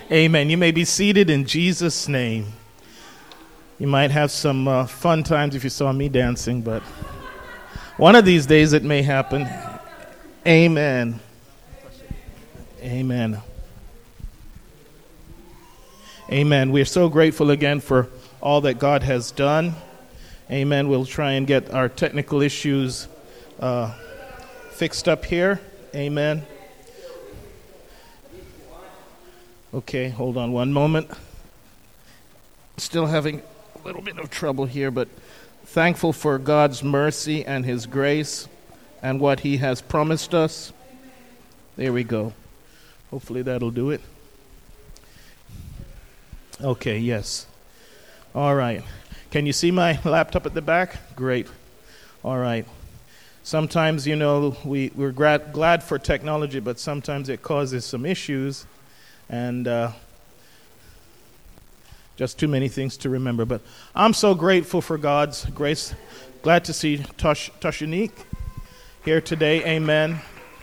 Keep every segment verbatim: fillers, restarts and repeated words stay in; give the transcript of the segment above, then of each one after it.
Amen. You may be seated in Jesus' name. You might have some uh, fun times if you saw me dancing, but one of these days it may happen. Amen. Amen. Amen. We're so grateful again for all that God has done. Amen. We'll try and get our technical issues uh, fixed up here. Amen. Okay, hold on one moment. Still having a little bit of trouble here, but thankful for God's mercy and His grace and what He has promised us. There we go. Hopefully that'll do it. Okay, yes. All right. Can you see my laptop at the back? Great. All right. Sometimes, you know, we, we're glad, glad for technology, but sometimes it causes some issues. And uh, just too many things to remember. But I'm so grateful for God's grace. Glad to see Tosh, Toshinique here today. Amen.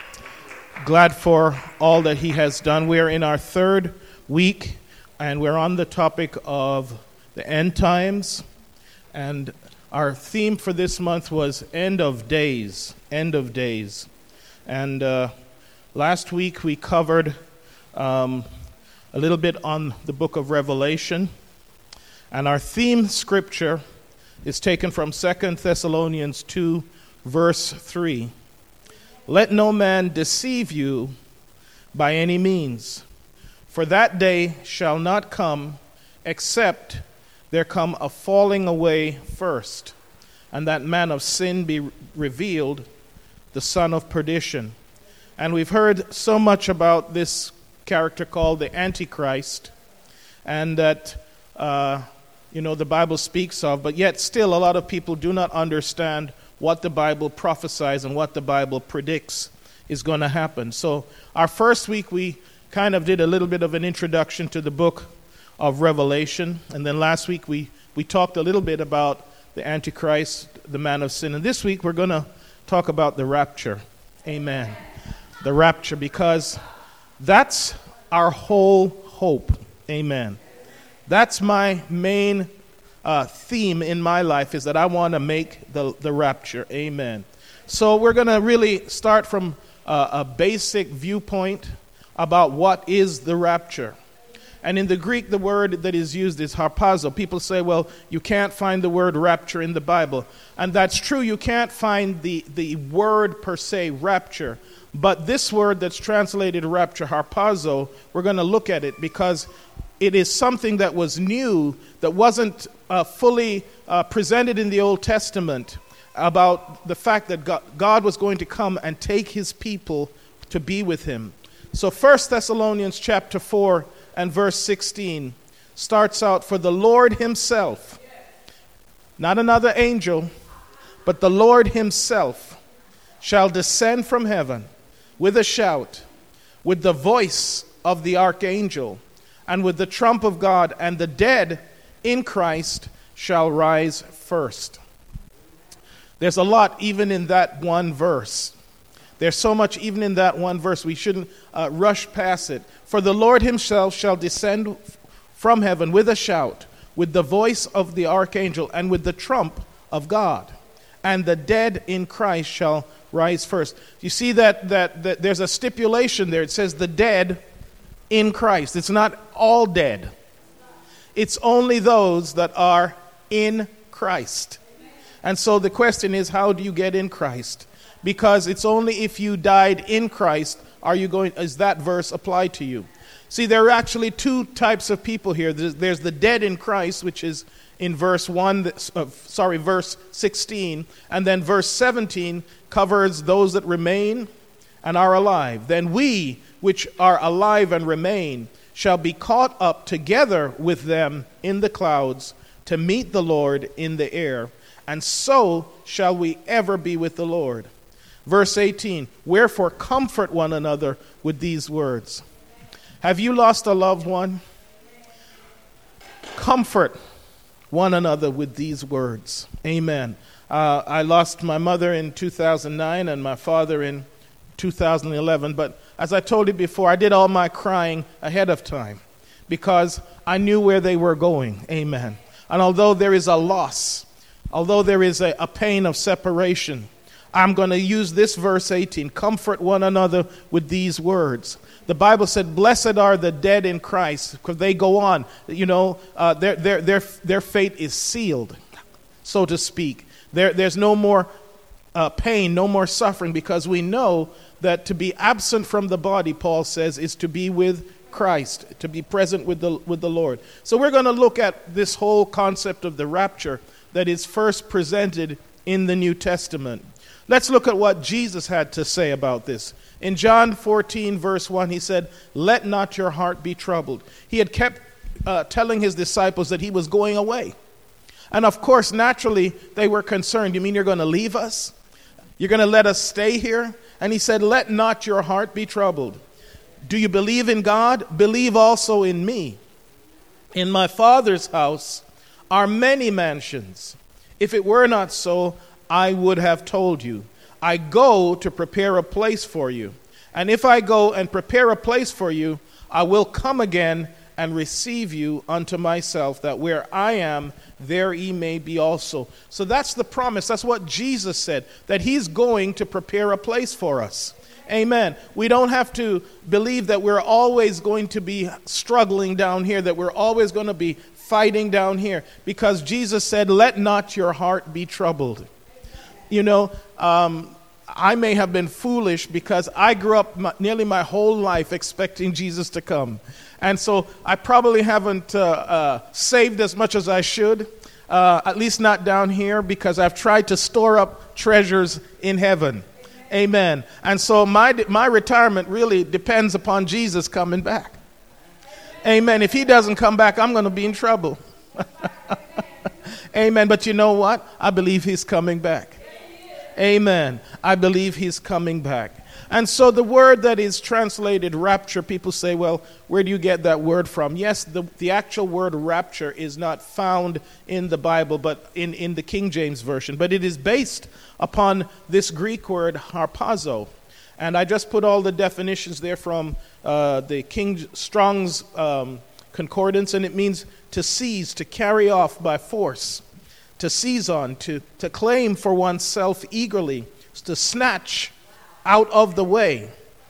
Glad for all that He has done. We're in our third week, and we're on the topic of the end times. And our theme for this month was end of days. End of days. And uh, last week we covered Um, a little bit on the book of Revelation. And our theme scripture is taken from Second Thessalonians two, verse three. Let no man deceive you by any means, for that day shall not come except there come a falling away first, and that man of sin be revealed, the son of perdition. And we've heard so much about this character called the Antichrist, and that uh, you know the Bible speaks of, but yet still a lot of people do not understand what the Bible prophesies and what the Bible predicts is going to happen. So our first week we kind of did a little bit of an introduction to the book of Revelation, and then last week we, we talked a little bit about the Antichrist, the man of sin, and this week we're going to talk about the rapture. Amen. The rapture, because that's our whole hope. Amen. That's my main uh, theme in my life, is that I want to make the, the rapture. Amen. So we're going to really start from uh, a basic viewpoint about what is the rapture. And in the Greek, the word that is used is harpazo. People say, well, you can't find the word rapture in the Bible. And that's true. You can't find the, the word per se, rapture. But this word that's translated rapture, harpazo, we're going to look at it because it is something that was new, that wasn't uh, fully uh, presented in the Old Testament, about the fact that God, God was going to come and take His people to be with Him. So First Thessalonians chapter four and verse sixteen starts out, for the Lord Himself, not another angel, but the Lord Himself shall descend from heaven with a shout, with the voice of the archangel, and with the trump of God, and the dead in Christ shall rise first. There's a lot even in that one verse. There's so much even in that one verse. We shouldn't uh, rush past it. For the Lord Himself shall descend from heaven with a shout, with the voice of the archangel, and with the trump of God, and the dead in Christ shall rise first. You see that, that that there's a stipulation there. It says the dead in Christ. It's not all dead. It's only those that are in Christ. And so the question is, how do you get in Christ? Because it's only if you died in Christ are you going, is that verse applied to you. See, there are actually two types of people here. There's, there's the dead in Christ, which is in verse one, uh, sorry, verse sixteen, and then verse seventeen covers those that remain and are alive. Then we, which are alive and remain, shall be caught up together with them in the clouds to meet the Lord in the air, and so shall we ever be with the Lord. Verse eighteen, wherefore comfort one another with these words. Have you lost a loved one? Comfort one another with these words. Amen. Uh, I lost my mother in two thousand nine and my father in two thousand eleven. But as I told you before, I did all my crying ahead of time because I knew where they were going. Amen. And although there is a loss, although there is a, a pain of separation, I'm going to use this verse eighteen. Comfort one another with these words. The Bible said, blessed are the dead in Christ, because they go on. You know, uh, their, their, their, their fate is sealed, so to speak. There, there's no more uh, pain, no more suffering, because we know that to be absent from the body, Paul says, is to be with Christ, to be present with the, with the Lord. So we're going to look at this whole concept of the rapture that is first presented in the New Testament. Let's look at what Jesus had to say about this. In John fourteen, verse one, he said, let not your heart be troubled. He had kept uh, telling his disciples that he was going away. And of course, naturally, they were concerned. You mean you're going to leave us? You're going to let us stay here? And he said, let not your heart be troubled. Do you believe in God? Believe also in me. In my Father's house are many mansions. If it were not so, I would have told you. I go to prepare a place for you. And if I go and prepare a place for you, I will come again and receive you unto myself, that where I am, there ye may be also. So that's the promise. That's what Jesus said, that he's going to prepare a place for us. Amen. We don't have to believe that we're always going to be struggling down here, that we're always going to be fighting down here, because Jesus said, let not your heart be troubled. You know, um, I may have been foolish because I grew up my, nearly my whole life expecting Jesus to come. And so I probably haven't uh, uh, saved as much as I should, uh, at least not down here, because I've tried to store up treasures in heaven. Amen. And so my my retirement really depends upon Jesus coming back. Amen. If he doesn't come back, I'm going to be in trouble. Amen. But you know what? I believe he's coming back. Amen. I believe he's coming back. And so the word that is translated rapture, people say, well, where do you get that word from? Yes, the, the actual word rapture is not found in the Bible, but in, in the King James Version. But it is based upon this Greek word harpazo. And I just put all the definitions there from uh, the King Strong's um, concordance, and it means to seize, to carry off by force, to seize on, to, to claim for oneself eagerly, to snatch out of the way,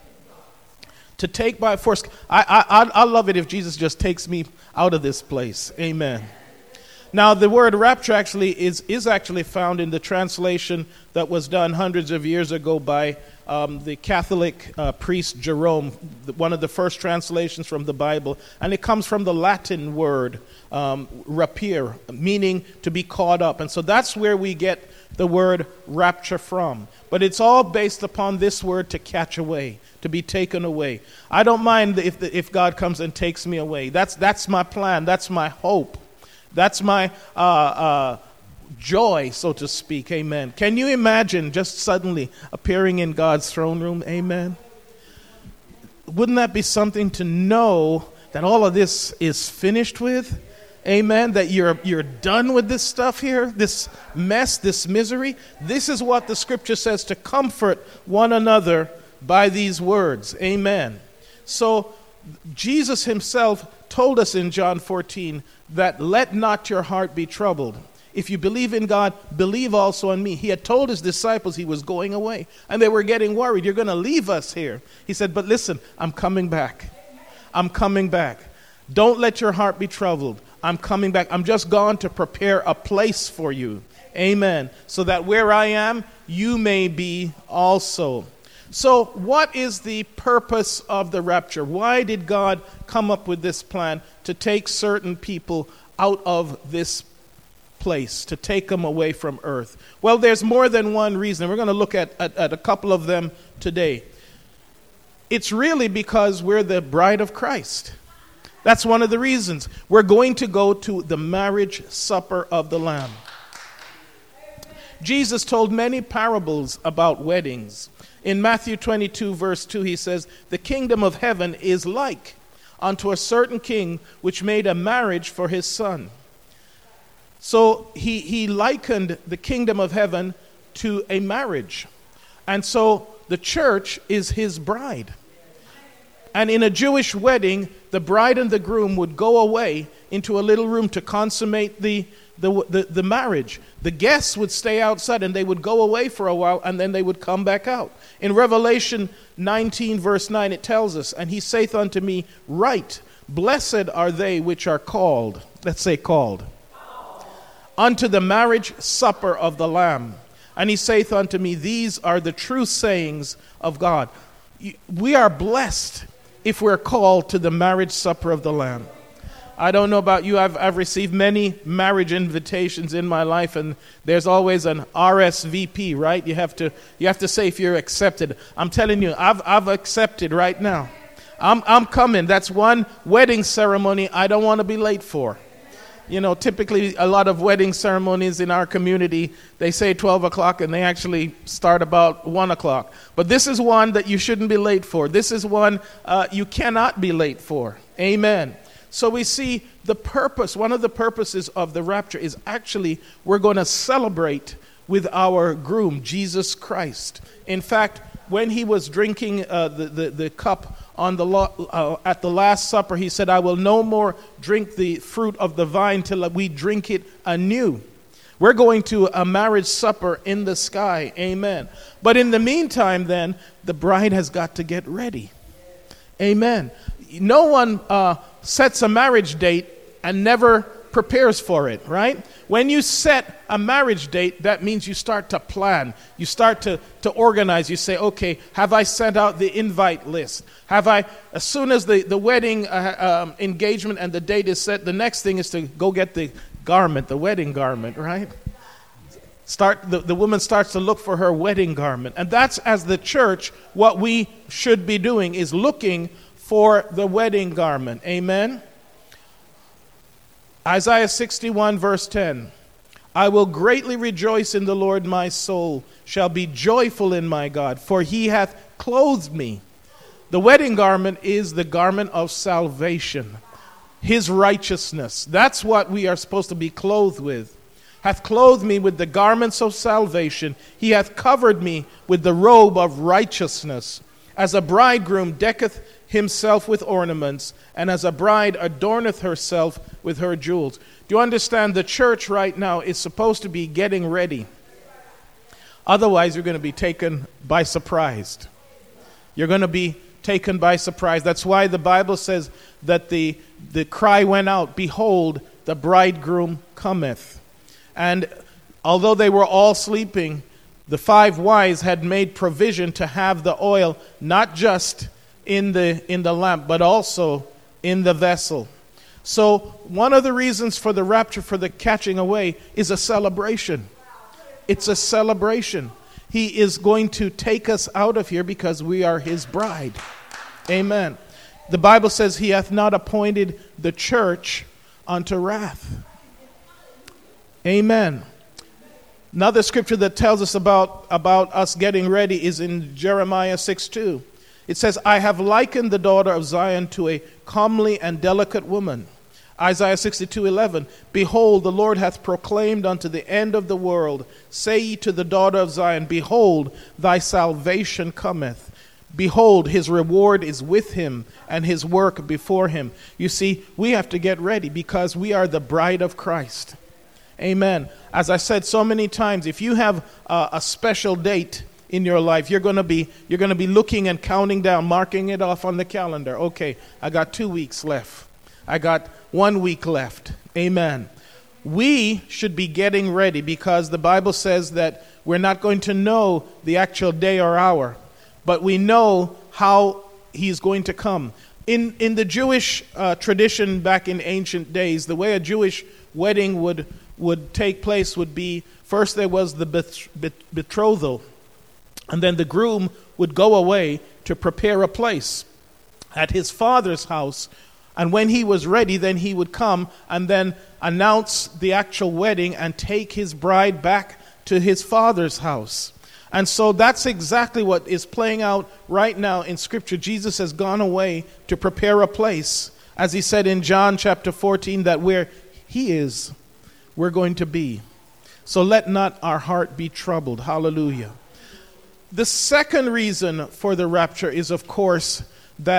to take by force. I, I, I love it if Jesus just takes me out of this place. Amen. Now, the word rapture actually is, is actually found in the translation that was done hundreds of years ago by um, the Catholic uh, priest Jerome, one of the first translations from the Bible. And it comes from the Latin word um, rapire, meaning to be caught up. And so that's where we get the word rapture from. But it's all based upon this word, to catch away, to be taken away. I don't mind if, the, if God comes and takes me away. That's, that's my plan. That's my hope. That's my uh, uh, joy, so to speak. Amen. Can you imagine just suddenly appearing in God's throne room? Amen. Wouldn't that be something to know that all of this is finished with? Amen. That you're you're done with this stuff here, this mess, this misery. This is what the scripture says, to comfort one another by these words. Amen. So Jesus himself told us in John fourteen that let not your heart be troubled. If you believe in God, believe also in me. He had told his disciples he was going away, and they were getting worried. You're going to leave us here. He said, but listen, I'm coming back. I'm coming back. Don't let your heart be troubled. I'm coming back. I'm just gone to prepare a place for you. Amen. So that where I am, you may be also. So what is the purpose of the rapture? Why did God come up with this plan to take certain people out of this place, to take them away from earth? Well, there's more than one reason. We're going to look at, at, at a couple of them today. It's really because we're the bride of Christ. That's one of the reasons. We're going to go to the marriage supper of the Lamb. Jesus told many parables about weddings. In Matthew twenty-two, verse two, he says, the kingdom of heaven is like unto a certain king which made a marriage for his son. So he, he likened the kingdom of heaven to a marriage. And so the church is his bride. And in a Jewish wedding, the bride and the groom would go away into a little room to consummate the, the, the, the marriage. The guests would stay outside and they would go away for a while and then they would come back out. In Revelation nineteen verse nine it tells us, and he saith unto me, Write, blessed are they which are called, let's say called, unto the marriage supper of the Lamb. And he saith unto me, These are the true sayings of God. We are blessed if we're called to the marriage supper of the Lamb. I don't know about you, I've, I've received many marriage invitations in my life, and there's always an R S V P, right? You have to you have to say if you're accepted. I'm telling you, I've I've accepted right now. I'm I'm coming. That's one wedding ceremony I don't want to be late for. You know, typically a lot of wedding ceremonies in our community, they say twelve o'clock and they actually start about one o'clock. But this is one that you shouldn't be late for. This is one uh, you cannot be late for. Amen. So we see the purpose, one of the purposes of the rapture is actually we're going to celebrate with our groom, Jesus Christ. In fact, when he was drinking uh, the, the, the cup on the lo- uh, at the Last Supper, he said, I will no more drink the fruit of the vine till we drink it anew. We're going to a marriage supper in the sky. Amen. But in the meantime, then, the bride has got to get ready. Amen. No one uh, sets a marriage date and never prepares for it, right? When you set a marriage date, that means you start to plan. You start to, to organize. You say, okay, have I sent out the invite list? Have I, as soon as the, the wedding uh, um, engagement and the date is set, the next thing is to go get the garment, the wedding garment, right? Start the, the woman starts to look for her wedding garment. And that's, as the church, what we should be doing is looking for the wedding garment. Amen? Isaiah sixty-one verse ten. I will greatly rejoice in the Lord, my soul shall be joyful in my God, for he hath clothed me. The wedding garment is the garment of salvation, his righteousness. That's what we are supposed to be clothed with. Hath clothed me with the garments of salvation. He hath covered me with the robe of righteousness. As a bridegroom decketh himself with ornaments, and as a bride adorneth herself with her jewels. Do you understand? The church right now is supposed to be getting ready. Otherwise, you're going to be taken by surprise. You're going to be taken by surprise. That's why the Bible says that the, the cry went out, Behold, the bridegroom cometh. And although they were all sleeping, the five wise had made provision to have the oil not just in the in the lamp, but also in the vessel. So one of the reasons for the rapture, for the catching away, is a celebration. It's a celebration. He is going to take us out of here because we are his bride. Amen. The Bible says he hath not appointed the church unto wrath. Amen. Another scripture that tells us about, about us getting ready is in Jeremiah six two. It says, I have likened the daughter of Zion to a comely and delicate woman. Isaiah sixty-two eleven. Behold, the Lord hath proclaimed unto the end of the world, say ye to the daughter of Zion, Behold, thy salvation cometh. Behold, his reward is with him, and his work before him. You see, we have to get ready because we are the bride of Christ. Amen. As I said so many times, if you have a, a special date in your life, you're going to be you're going to be looking and counting down, marking it off on the calendar. Okay, I got two weeks left. I got one week left. Amen. We should be getting ready because the Bible says that we're not going to know the actual day or hour, but we know how he's going to come. In in the Jewish uh, tradition back in ancient days, the way a Jewish wedding would would take place would be, first there was the bet- bet- betrothal. And then the groom would go away to prepare a place at his father's house. And when he was ready, then he would come and then announce the actual wedding and take his bride back to his father's house. And so that's exactly what is playing out right now in Scripture. Jesus has gone away to prepare a place, as he said in John chapter fourteen, that where he is, we're going to be. So let not our heart be troubled. Hallelujah. The second reason for the rapture is, of course, that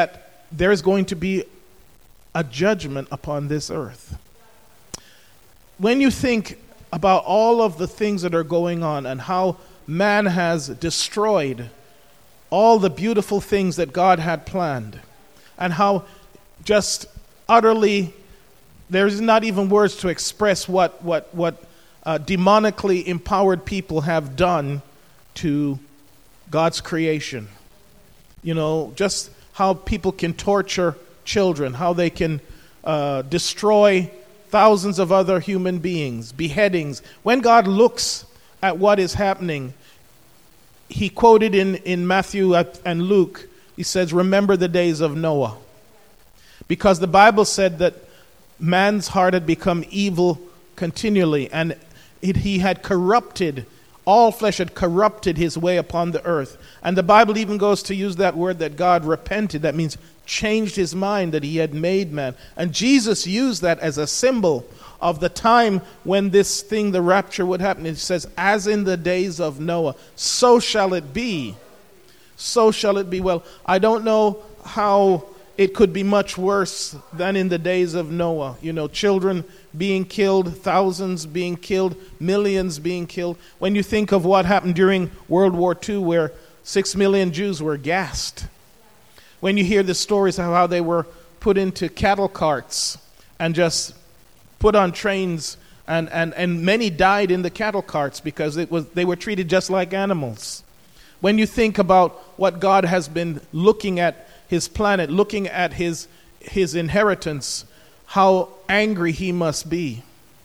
there is going to be a judgment upon this earth. When you think about all of the things that are going on and how man has destroyed all the beautiful things that God had planned, and how just utterly, there's not even words to express what, what, what uh, demonically empowered people have done to God's creation. You know, just how people can torture children, how they can uh, destroy thousands of other human beings, beheadings. When God looks at what is happening, he quoted in, in Matthew and Luke, he says, remember the days of Noah. Because the Bible said that man's heart had become evil continually, and it, he had corrupted, all flesh had corrupted his way upon the earth. And the Bible even goes to use that word that God repented. That means changed his mind that he had made man. And Jesus used that as a symbol of the time when this thing, the rapture, would happen. It says, as in the days of Noah, so shall it be. So shall it be. Well, I don't know how it could be much worse than in the days of Noah. You know, children being killed, thousands being killed, millions being killed. When you think of what happened during World War Two, where six million Jews were gassed. When you hear the stories of how they were put into cattle carts and just put on trains, and, and, and many died in the cattle carts because it was they were treated just like animals. When you think about what God has been looking at his planet, looking at his his inheritance, how angry he must be.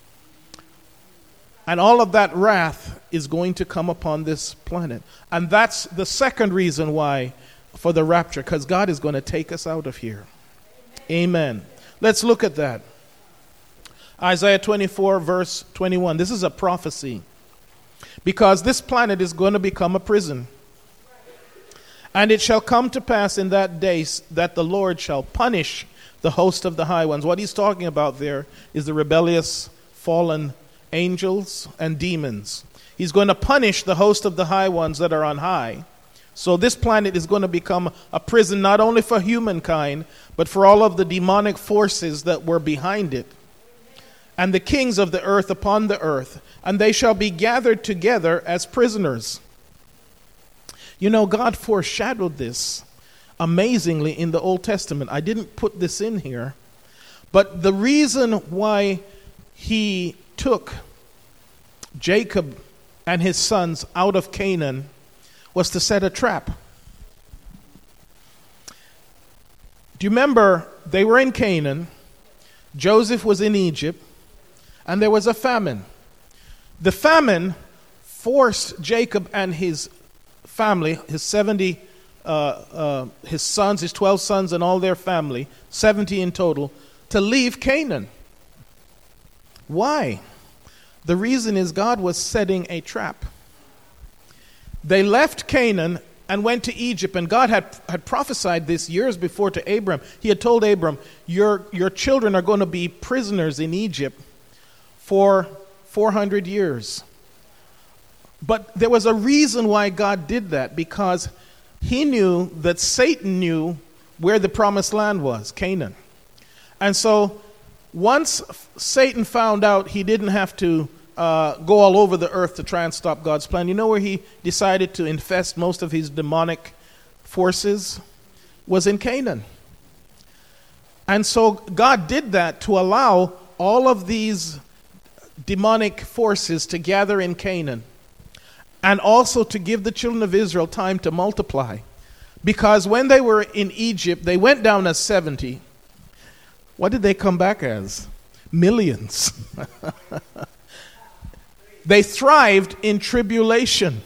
And all of that wrath is going to come upon this planet. And that's the second reason why for the rapture, because God is going to take us out of here. Amen. Let's look at that. Isaiah twenty-four, verse twenty-one. This is a prophecy. Because this planet is going to become a prison. And it shall come to pass in that day that the Lord shall punish the host of the high ones. What he's talking about there is the rebellious, fallen angels and demons. He's going to punish the host of the high ones that are on high. So this planet is going to become a prison not only for humankind, but for all of the demonic forces that were behind it. And the kings of the earth upon the earth, and they shall be gathered together as prisoners. You know, God foreshadowed this amazingly in the Old Testament. I didn't put this in here, but the reason why he took Jacob and his sons out of Canaan was to set a trap. Do you remember they were in Canaan, Joseph was in Egypt, and there was a famine. The famine forced Jacob and his family, his seventy, uh, uh, his sons, his twelve sons and all their family, seventy in total, to leave Canaan. Why? The reason is God was setting a trap. They left Canaan and went to Egypt, and God had, had prophesied this years before to Abram. He had told Abram, your, your children are going to be prisoners in Egypt for four hundred years. But there was a reason why God did that, because he knew that Satan knew where the promised land was, Canaan. And so once Satan found out he didn't have to uh, go all over the earth to try and stop God's plan, you know where he decided to infest most of his demonic forces? Was in Canaan. And so God did that to allow all of these demonic forces to gather in Canaan, and also to give the children of Israel time to multiply. Because when they were in Egypt, they went down as seventy. What did they come back as? Millions. They thrived in tribulation.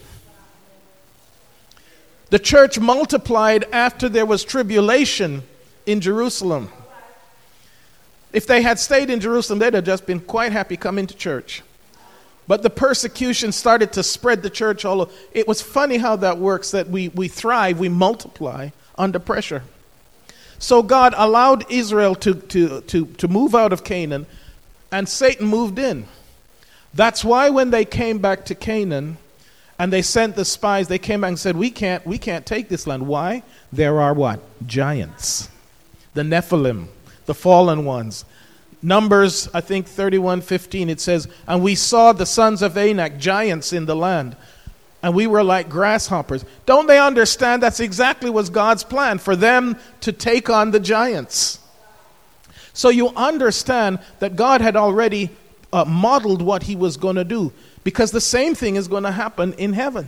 The church multiplied after there was tribulation in Jerusalem. If they had stayed in Jerusalem, they'd have just been quite happy coming to church. But the persecution started to spread the church all over. It was funny how that works, that we, we thrive, we multiply under pressure. So God allowed Israel to, to, to, to move out of Canaan, and Satan moved in. That's why when they came back to Canaan and they sent the spies, they came back and said, we can't, we can't take this land. Why? There are what? Giants. the Nephilim, the fallen ones. Numbers, I think thirty-one fifteen, it says, and we saw the sons of Anak, giants in the land, and we were like grasshoppers. Don't they understand that's exactly was God's plan, for them to take on the giants? So you understand that God had already uh, modeled what he was going to do, because the same thing is going to happen in heaven.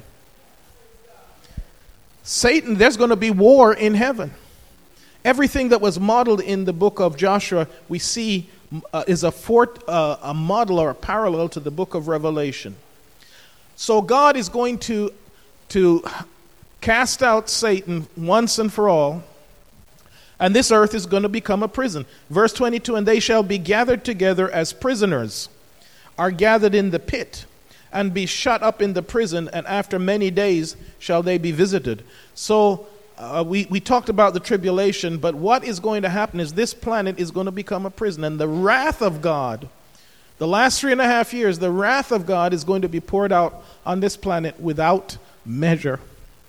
Satan, there's going to be war in heaven. Everything that was modeled in the book of Joshua, we see uh, is a, fort, uh, a model or a parallel to the book of Revelation. So God is going to, to cast out Satan once and for all, and this earth is going to become a prison. Verse twenty-two, and they shall be gathered together as prisoners are gathered in the pit, and be shut up in the prison, and after many days shall they be visited. So uh, we, we talked about the tribulation, but what is going to happen is this planet is going to become a prison, and the wrath of God, the last three and a half years, the wrath of God is going to be poured out on this planet without measure.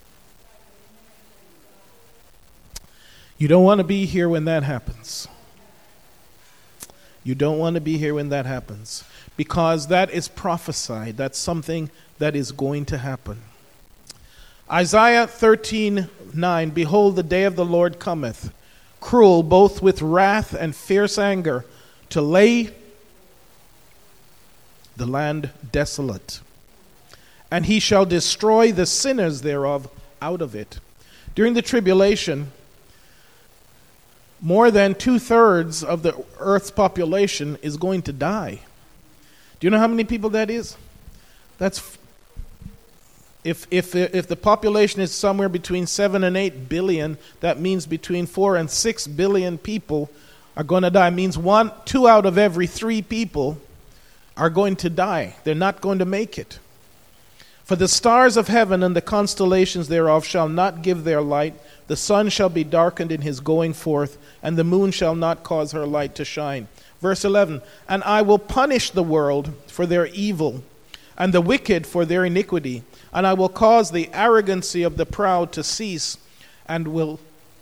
You don't want to be here when that happens. You don't want to be here when that happens, because that is prophesied. That's something that is going to happen. Isaiah thirteen nine, behold, the day of the Lord cometh, cruel both with wrath and fierce anger, to lay the land desolate. And he shall destroy the sinners thereof out of it. During the tribulation, more than two-thirds of the earth's population is going to die. Do you know how many people that is? That's if if if the population is somewhere between seven and eight billion, that means between four and six billion people are going to die. It means one, two out of every three people are going to die. They're not going to make it. For the stars of heaven and the constellations thereof shall not give their light. The sun shall be darkened in his going forth, and the moon shall not cause her light to shine. Verse eleven, and I will punish the world for their evil, and the wicked for their iniquity, and I will cause the arrogancy of the proud to cease, and will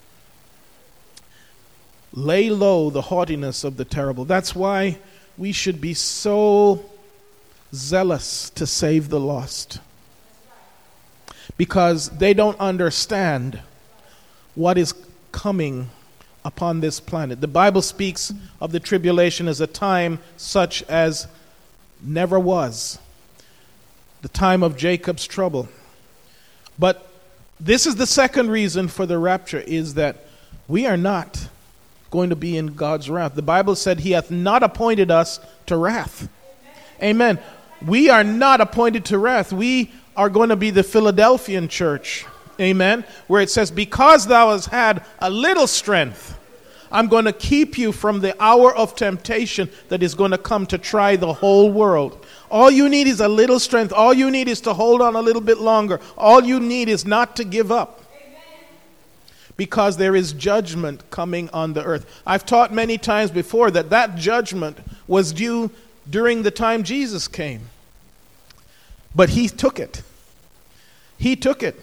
lay low the haughtiness of the terrible. That's why we should be so zealous to save the lost, because they don't understand what is coming upon this planet. The Bible speaks of the tribulation as a time such as never was, the time of Jacob's trouble. But this is the second reason for the rapture, is that we are not going to be in God's wrath. The Bible said he hath not appointed us to wrath. Amen. We are not appointed to wrath. We are going to be the Philadelphian church. Amen. Where it says, because thou hast had a little strength, I'm going to keep you from the hour of temptation that is going to come to try the whole world. All you need is a little strength. All you need is to hold on a little bit longer. All you need is not to give up. Amen. Because there is judgment coming on the earth. I've taught many times before that that judgment was due during the time Jesus came. But he took it. He took it.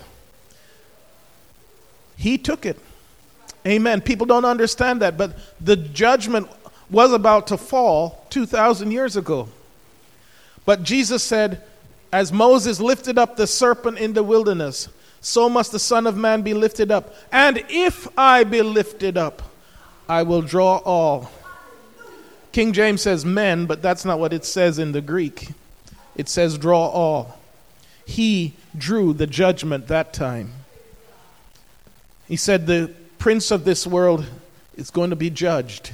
He took it. Amen. People don't understand that, but the judgment was about to fall two thousand years ago. But Jesus said, as Moses lifted up the serpent in the wilderness, so must the Son of Man be lifted up. And if I be lifted up, I will draw all. King James says men, but that's not what it says in the Greek. It says draw all. He drew the judgment that time. He said the prince of this world is going to be judged.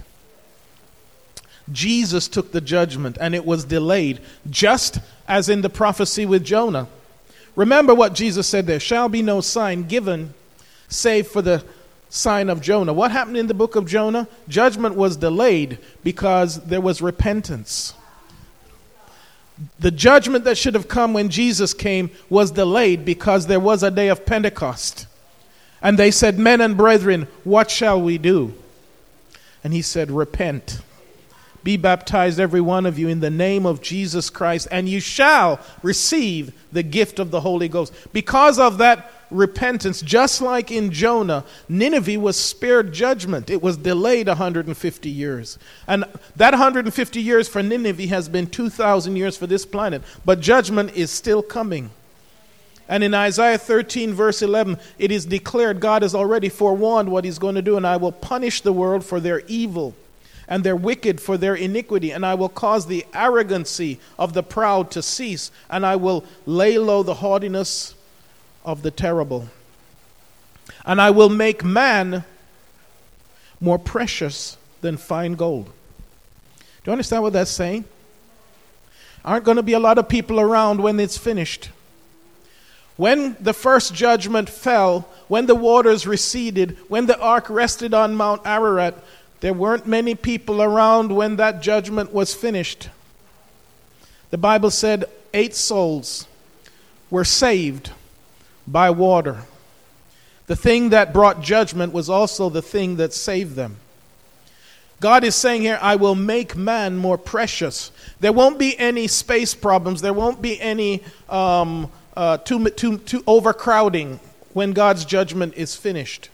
Jesus took the judgment, and it was delayed, just as in the prophecy with Jonah. Remember what Jesus said, there shall be no sign given save for the sign of Jonah. What happened in the book of Jonah? Judgment was delayed because there was repentance. The judgment that should have come when Jesus came was delayed because there was a day of Pentecost. And they said, men and brethren, what shall we do? And he said, repent. Be baptized, every one of you, in the name of Jesus Christ, and you shall receive the gift of the Holy Ghost. Because of that repentance, just like in Jonah, Nineveh was spared judgment. It was delayed one hundred fifty years. And that one hundred fifty years for Nineveh has been two thousand years for this planet. But judgment is still coming. And in Isaiah thirteen, verse eleven, it is declared, God has already forewarned what he's going to do, and I will punish the world for their evil and their wicked for their iniquity, and I will cause the arrogancy of the proud to cease, and I will lay low the haughtiness of the terrible. And I will make man more precious than fine gold. Do you understand what that's saying? Aren't going to be a lot of people around when it's finished. When the first judgment fell, when the waters receded, when the ark rested on Mount Ararat, there weren't many people around when that judgment was finished. The Bible said eight souls were saved by water. The thing that brought judgment was also the thing that saved them. God is saying here, I will make man more precious. There won't be any space problems. There won't be any um, uh, too, too, too overcrowding when God's judgment is finished.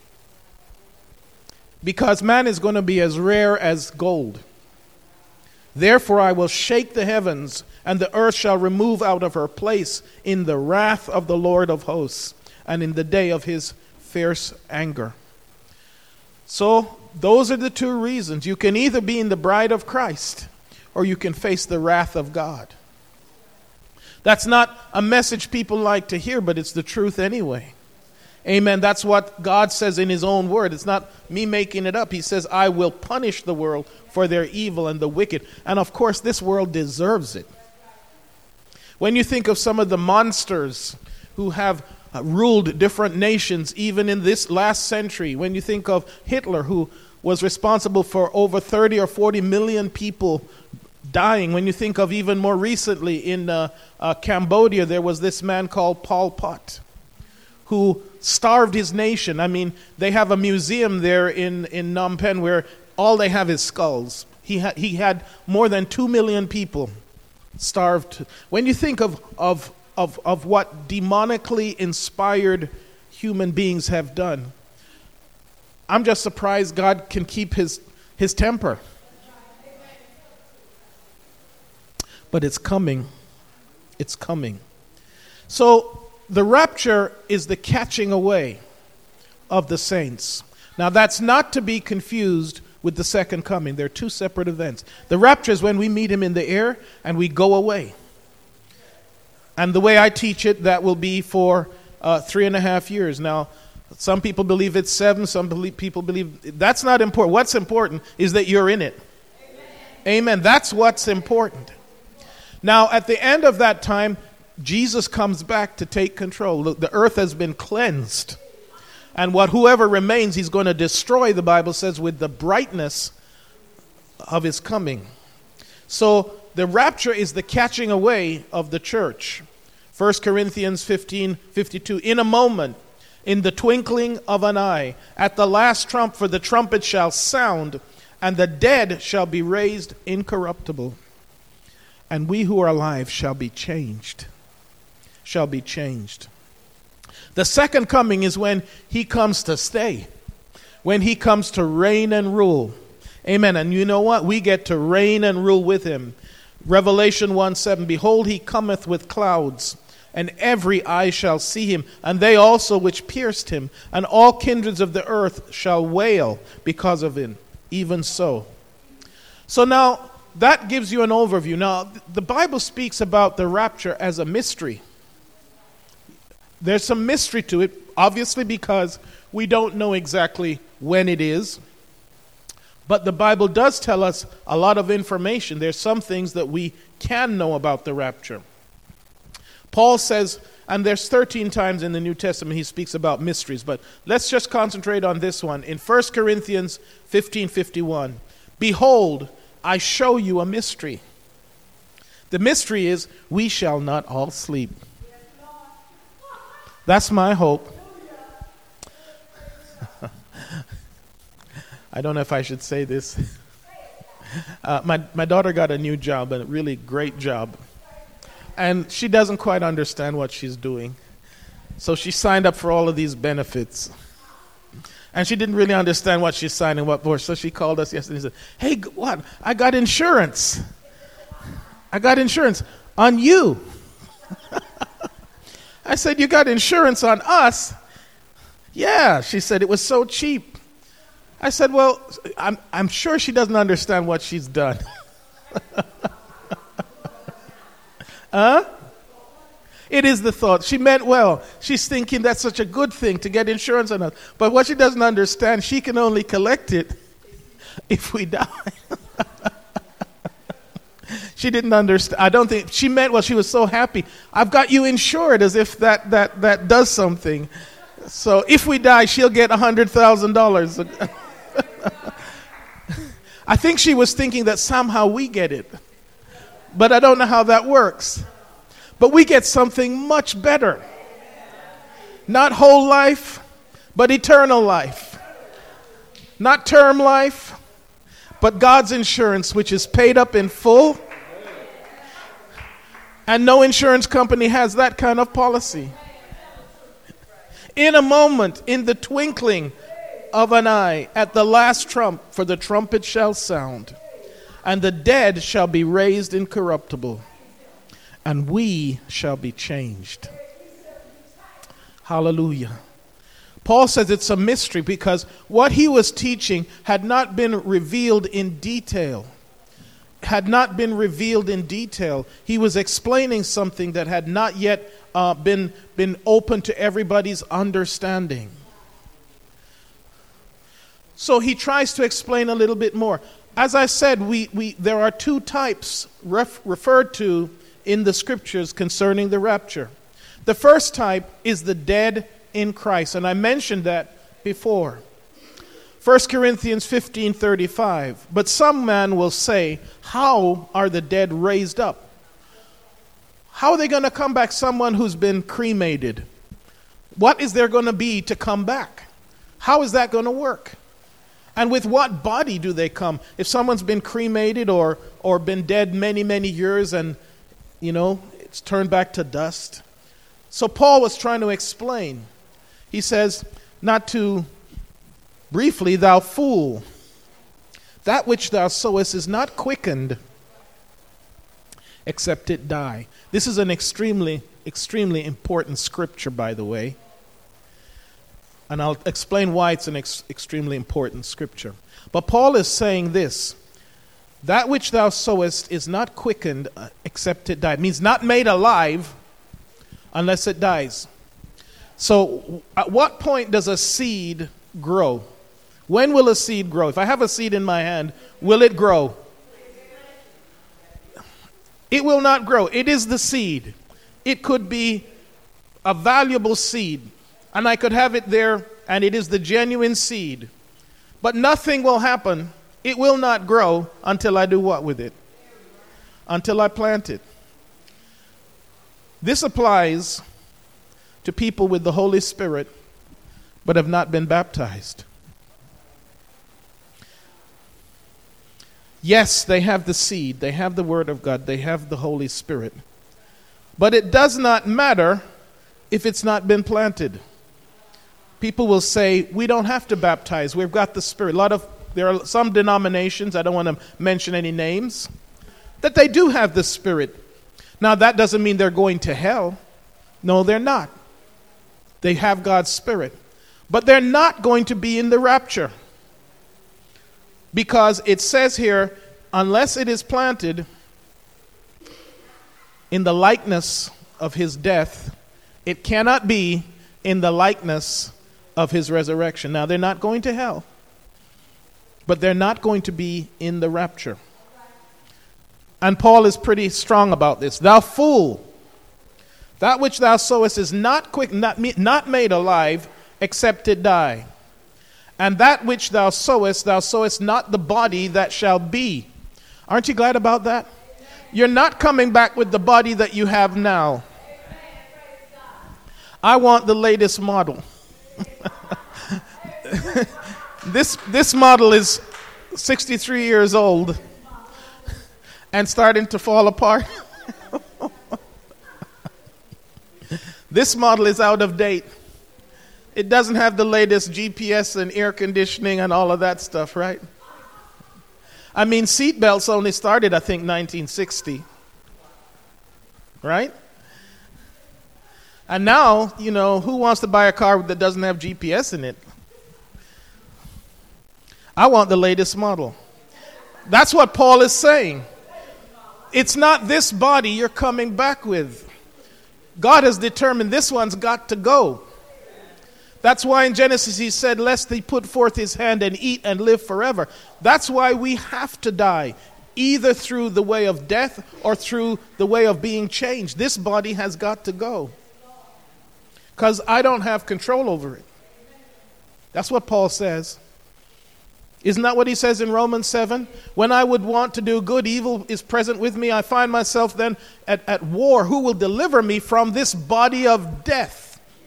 Because man is going to be as rare as gold. Therefore I will shake the heavens, and the earth shall remove out of her place in the wrath of the Lord of hosts, and in the day of his fierce anger. So those are the two reasons. You can either be in the bride of Christ, or you can face the wrath of God. That's not a message people like to hear, but it's the truth anyway. Amen. That's what God says in his own word. It's not me making it up. He says, I will punish the world for their evil and the wicked. And of course, this world deserves it. When you think of some of the monsters who have ruled different nations, even in this last century, when you think of Hitler, who was responsible for over thirty or forty million people dying. When you think of even more recently in uh, uh, Cambodia, there was this man called Pol Pot, who starved his nation. I mean, they have a museum there in, in Phnom Penh where all they have is skulls. He, ha- he had more than two million people starved. When you think of, of, of, of what demonically inspired human beings have done, I'm just surprised God can keep his, his temper. But it's coming. It's coming. So, the rapture is the catching away of the saints. Now, that's not to be confused with the second coming. They're two separate events. The rapture is when we meet him in the air and we go away. And the way I teach it, that will be for uh, three and a half years. Now, some people believe it's seven. Some believe, people believe that's not important. What's important is that you're in it. Amen. Amen. That's what's important. Now, at the end of that time, Jesus comes back to take control. The earth has been cleansed. And what whoever remains, he's going to destroy, the Bible says, with the brightness of his coming. So the rapture is the catching away of the church. First Corinthians fifteen fifty-two. In a moment, in the twinkling of an eye, at the last trump, for the trumpet shall sound, and the dead shall be raised incorruptible. And we who are alive shall be changed. Shall be changed. The second coming is when he comes to stay, when he comes to reign and rule. Amen. And you know what? We get to reign and rule with him. Revelation one seven, behold, he cometh with clouds, and every eye shall see him, and they also which pierced him, and all kindreds of the earth shall wail because of him. Even so. So now, that gives you an overview. Now, the Bible speaks about the rapture as a mystery. There's some mystery to it, obviously, because we don't know exactly when it is. But the Bible does tell us a lot of information. There's some things that we can know about the rapture. Paul says, and there's thirteen times in the New Testament he speaks about mysteries, but let's just concentrate on this one. In First Corinthians fifteen fifty-one, behold, I show you a mystery. The mystery is, we shall not all sleep. That's my hope. I don't know if I should say this. Uh, my, my daughter got a new job, a really great job. And she doesn't quite understand what she's doing. So she signed up for all of these benefits. And she didn't really understand what she's signing up for. So she called us yesterday and said, hey, what? I got insurance. I got insurance on you. I said, you got insurance on us? Yeah. She said, it was so cheap. I said, well, I'm, I'm sure she doesn't understand what she's done. Huh? It is the thought. She meant well. She's thinking that's such a good thing to get insurance on us. But what she doesn't understand, she can only collect it if we die. She didn't understand. I don't think she meant well. She was so happy. I've got you insured, as if that that that does something. So if we die, she'll get a hundred thousand dollars. I think she was thinking that somehow we get it, but I don't know how that works. But we get something much better. Not whole life, but eternal life. Not term life, but God's insurance, which is paid up in full. And no insurance company has that kind of policy. In a moment, in the twinkling of an eye, at the last trump, for the trumpet shall sound, and the dead shall be raised incorruptible, and we shall be changed. Hallelujah. Paul says it's a mystery because what he was teaching had not been revealed in detail. Had not been revealed in detail. He was explaining something that had not yet uh, been, been open to everybody's understanding. So he tries to explain a little bit more. As I said, we, we there are two types ref, referred to in the scriptures concerning the rapture. The first type is the dead in Christ, and I mentioned that before. First Corinthians fifteen thirty-five. But some man will say, how are the dead raised up? How are they going to come back? Someone who's been cremated. What is there going to be to come back? How is that going to work? And with what body do they come? If someone's been cremated or or been dead many, many years and you know, it's turned back to dust. So Paul was trying to explain. He says, not to briefly, thou fool, that which thou sowest is not quickened, except it die. This is an extremely, extremely important scripture, by the way. And I'll explain why it's an ex- extremely important scripture. But Paul is saying this. That which thou sowest is not quickened uh, except it die. It means not made alive unless it dies. So at what point does a seed grow? When will a seed grow? If I have a seed in my hand, will it grow? It will not grow. It is the seed. It could be a valuable seed, and I could have it there, and it is the genuine seed. But nothing will happen. It will not grow until I do what with it? Until I plant it. This applies to people with the Holy Spirit but have not been baptized. Yes, they have the seed, they have the Word of God, they have the Holy Spirit. But it does not matter if it's not been planted. People will say, we don't have to baptize, we've got the Spirit. A lot of There are some denominations, I don't want to mention any names, that they do have the Spirit. Now, that doesn't mean they're going to hell. No, they're not. They have God's Spirit. But they're not going to be in the rapture. Because it says here, unless it is planted in the likeness of his death, it cannot be in the likeness of his resurrection. Now, they're not going to hell. But they're not going to be in the rapture. And Paul is pretty strong about this. Thou fool, that which thou sowest is not quick, not, not made alive, except it die. And that which thou sowest, thou sowest not the body that shall be. Aren't you glad about that? You're not coming back with the body that you have now. I want the latest model. This this model is sixty-three years old and starting to fall apart. This model is out of date. It doesn't have the latest G P S and air conditioning and all of that stuff, right? I mean, seat belts only started, I think, nineteen sixty. Right? And now, you know, who wants to buy a car that doesn't have G P S in it? I want the latest model. That's what Paul is saying. It's not this body you're coming back with. God has determined this one's got to go. That's why in Genesis he said, lest he put forth his hand and eat and live forever. That's why we have to die, either through the way of death or through the way of being changed. This body has got to go. Because I don't have control over it. That's what Paul says. Isn't that what he says in Romans seven? When I would want to do good, evil is present with me. I find myself then at, at war. Who will deliver me from this body of death?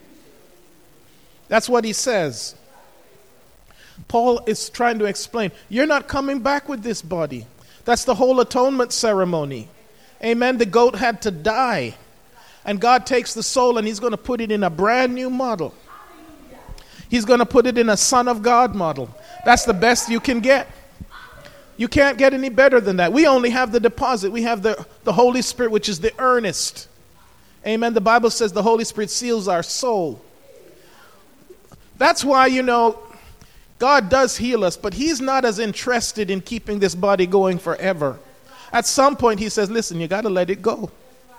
That's what he says. Paul is trying to explain, you're not coming back with this body. That's the whole atonement ceremony. Amen. The goat had to die. And God takes the soul and he's going to put it in a brand new model. He's going to put it in a Son of God model. That's the best you can get. You can't get any better than that. We only have the deposit. We have the, the Holy Spirit, which is the earnest. Amen. The Bible says the Holy Spirit seals our soul. That's why, you know, God does heal us, but he's not as interested in keeping this body going forever. At some point, he says, listen, you got to let it go.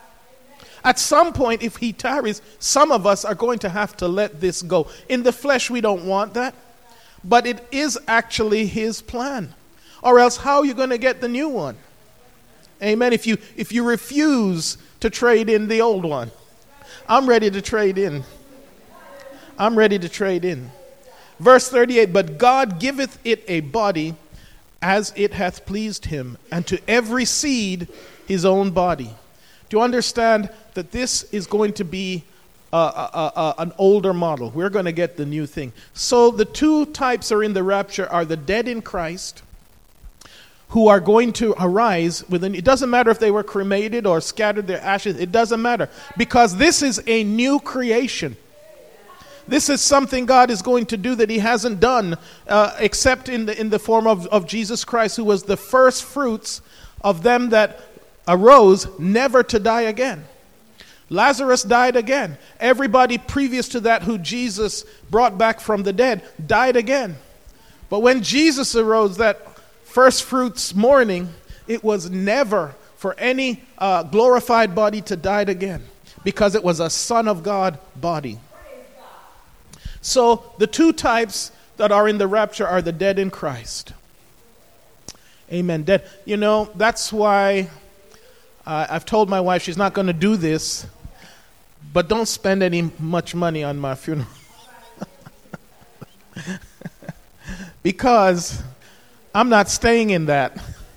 At some point, if he tarries, some of us are going to have to let this go. In the flesh, we don't want that, but it is actually his plan. Or else, how are you going to get the new one? Amen. If you, if you refuse to trade in the old one, I'm ready to trade in. I'm ready to trade in. Verse thirty-eight, but God giveth it a body as it hath pleased him, and to every seed his own body. Do you understand that this is going to be uh, uh, uh, an older model? We're going to get the new thing. So the two types are in the rapture are the dead in Christ, who are going to arise within. It doesn't matter if they were cremated or scattered their ashes. It doesn't matter, because this is a new creation. This is something God is going to do that he hasn't done uh, except in the in the form of, of Jesus Christ, who was the first fruits of them that arose never to die again. Lazarus died again. Everybody previous to that who Jesus brought back from the dead died again. But when Jesus arose that first fruits morning, it was never for any uh, glorified body to die again, because it was a Son of God body. So the two types that are in the rapture are the dead in Christ. Amen. Dead. You know, that's why uh, I've told my wife she's not going to do this, but don't spend any much money on my funeral. Because I'm not staying in that.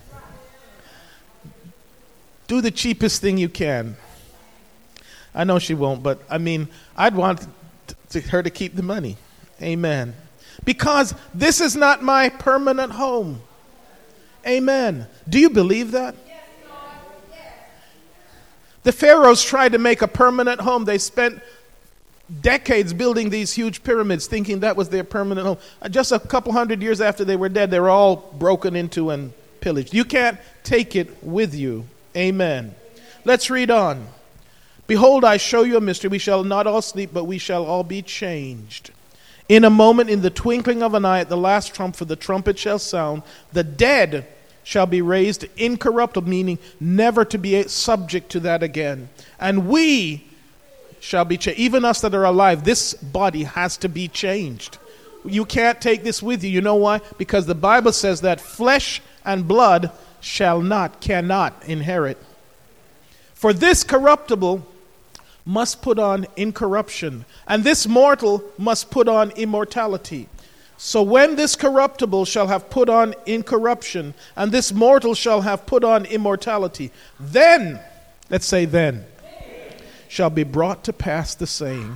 Do the cheapest thing you can. I know she won't, but I mean, I'd want to her to keep the money. Amen. Because this is not my permanent home. Amen. Do you believe that? Yes, Lord. Yes. The pharaohs tried to make a permanent home. They spent decades building these huge pyramids, thinking that was their permanent home. Just a couple hundred years after they were dead, they were all broken into and pillaged. You can't take it with you. Amen. Let's read on. Behold, I show you a mystery. We shall not all sleep, but we shall all be changed. In a moment, in the twinkling of an eye, at the last trump, for the trumpet shall sound. The dead shall be raised incorruptible, meaning never to be subject to that again. And we shall be changed. Even us that are alive, this body has to be changed. You can't take this with you. You know why? Because the Bible says that flesh and blood shall not, cannot inherit. For this corruptible must put on incorruption, and this mortal must put on immortality. So when this corruptible shall have put on incorruption, and this mortal shall have put on immortality, then, let's say then, shall be brought to pass the saying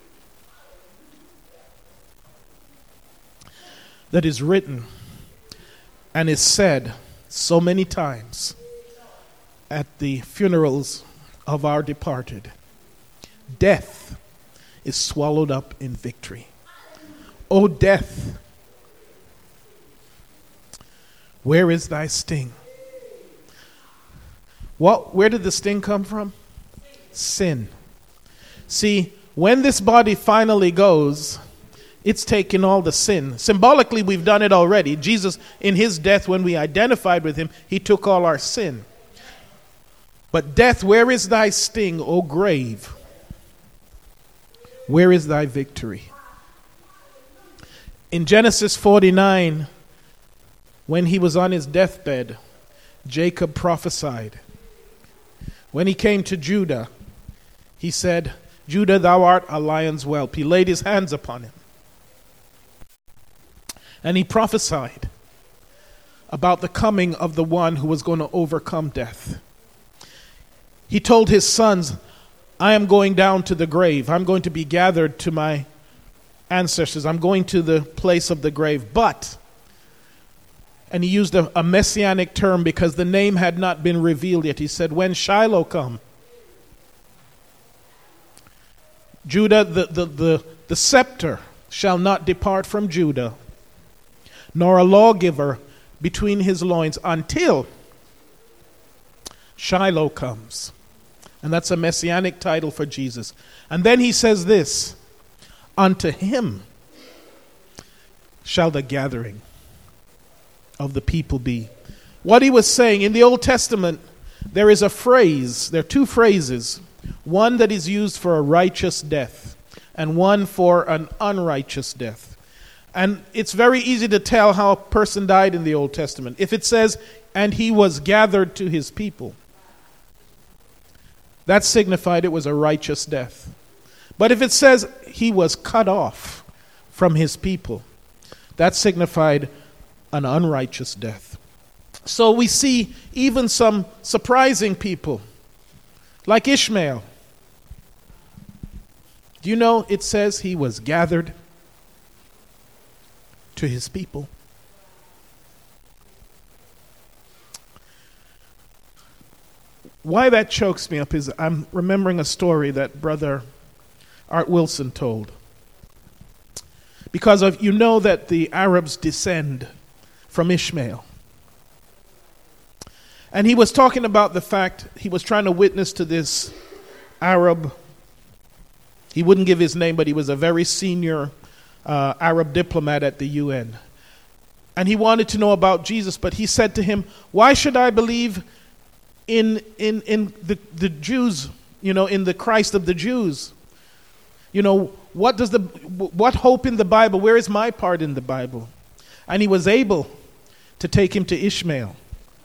that is written and is said so many times at the funerals of our departed. Death is swallowed up in victory. O death, where is thy sting? What, where did the sting come from? Sin. See, when this body finally goes, it's taken all the sin. Symbolically, we've done it already. Jesus, in his death, when we identified with him, he took all our sin. But death, where is thy sting, O grave? Where is thy victory? In Genesis forty-nine, when he was on his deathbed, Jacob prophesied. When he came to Judah, he said, Judah, thou art a lion's whelp. He laid his hands upon him. And he prophesied about the coming of the one who was going to overcome death. He told his sons, I am going down to the grave. I'm going to be gathered to my ancestors. I'm going to the place of the grave. But, and he used a, a messianic term because the name had not been revealed yet. He said, when Shiloh come, Judah, the, the, the, the scepter shall not depart from Judah, nor a lawgiver between his loins until Shiloh comes. And that's a messianic title for Jesus. And then he says this, unto him shall the gathering of the people be. What he was saying, in the Old Testament, there is a phrase, there are two phrases, one that is used for a righteous death and one for an unrighteous death. And it's very easy to tell how a person died in the Old Testament. If it says, and he was gathered to his people, that signified it was a righteous death. But if it says he was cut off from his people, that signified an unrighteous death. So we see even some surprising people, like Ishmael. Do you know it says he was gathered to his people? Why that chokes me up is I'm remembering a story that Brother Art Wilson told. Because of, you know that the Arabs descend from Ishmael. And he was talking about the fact, he was trying to witness to this Arab, he wouldn't give his name, but he was a very senior uh, Arab diplomat at the U N. And he wanted to know about Jesus, but he said to him, why should I believe in in in the, the Jews, you know, in the Christ of the Jews? You know, what does the what hope in the Bible? Where is my part in the Bible? And he was able to take him to Ishmael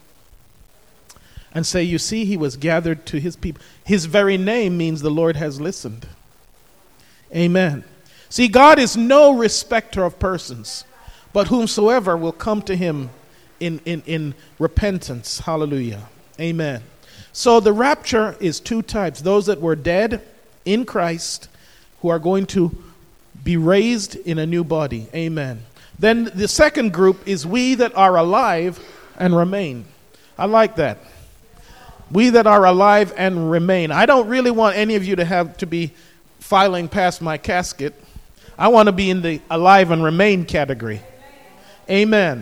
and say, you see, he was gathered to his people. His very name means the Lord has listened. Amen. See, God is no respecter of persons, but whomsoever will come to him in, in, in repentance. Hallelujah. Amen. So the rapture is two types. Those that were dead in Christ who are going to be raised in a new body. Amen. Then the second group is we that are alive and remain. I like that. We that are alive and remain. I don't really want any of you to have to be filing past my casket. I want to be in the alive and remain category. Amen.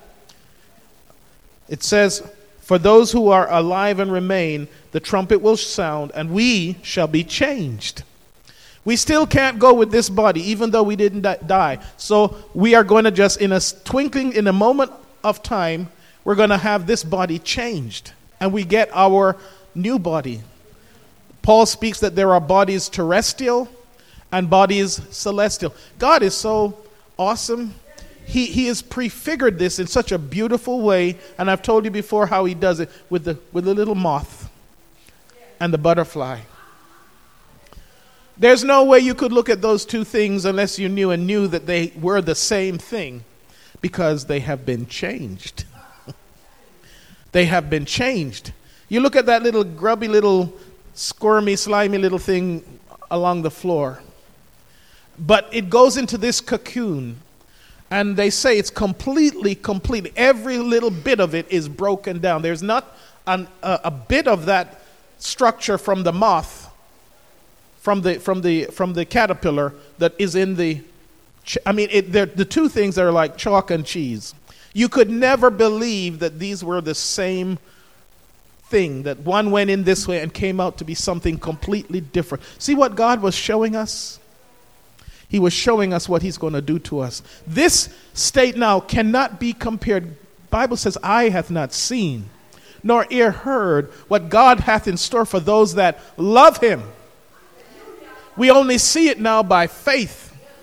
It says, for those who are alive and remain, the trumpet will sound, and we shall be changed. We still can't go with this body, even though we didn't die. So we are going to just, in a twinkling, in a moment of time, we're going to have this body changed. And we get our new body. Paul speaks that there are bodies terrestrial and bodies celestial. God is so awesome. He he has prefigured this in such a beautiful way, and I've told you before how he does it with the with the little moth and the butterfly. There's no way you could look at those two things unless you knew and knew that they were the same thing, because they have been changed. They have been changed. You look at that little grubby little squirmy, slimy little thing along the floor, but it goes into this cocoon. And they say it's completely, complete. Every little bit of it is broken down. There's not an, a, a bit of that structure from the moth, from the from the from the caterpillar that is in the. Ch- I mean, it, the two things are like chalk and cheese. You could never believe that these were the same thing, that one went in this way and came out to be something completely different. See what God was showing us? He was showing us what he's going to do to us. This state now cannot be compared. Bible says, eye hath not seen, nor ear heard, what God hath in store for those that love him. We only see it now by faith.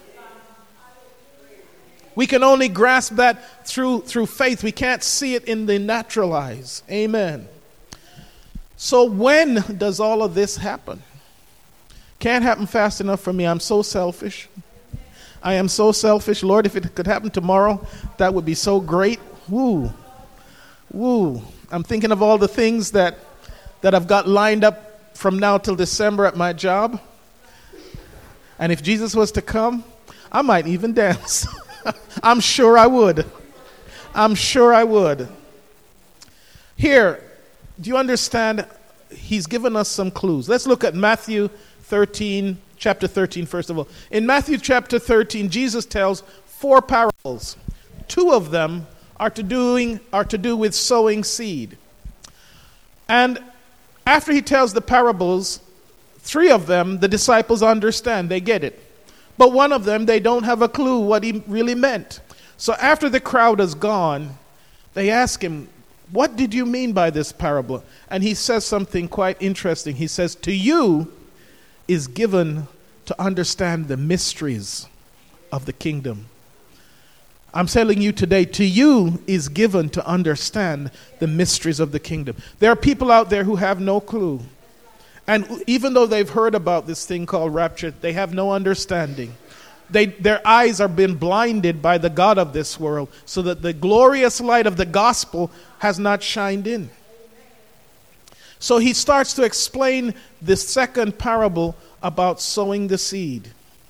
We can only grasp that through, through faith. We can't see it in the natural eyes. Amen. So when does all of this happen? Can't happen fast enough for me. I'm so selfish. I am so selfish. Lord, if it could happen tomorrow, that would be so great. Woo. Woo. I'm thinking of all the things that, that I've got lined up from now till December at my job. And if Jesus was to come, I might even dance. I'm sure I would. I'm sure I would. Here, do you understand? He's given us some clues. Let's look at Matthew thirteen, chapter thirteen, first of all. In Matthew chapter thirteen, Jesus tells four parables. Two of them are to doing are to do with sowing seed. And after he tells the parables, three of them the disciples understand, they get it. But one of them, they don't have a clue what he really meant. So after the crowd is gone, they ask him, what did you mean by this parable? And he says something quite interesting. He says, to you is given to understand the mysteries of the kingdom. I'm telling you today, to you is given to understand the mysteries of the kingdom. There are people out there who have no clue. And even though they've heard about this thing called rapture, they have no understanding. They, their eyes are been blinded by the God of this world, so that the glorious light of the gospel has not shined in. So he starts to explain this second parable about sowing the seed.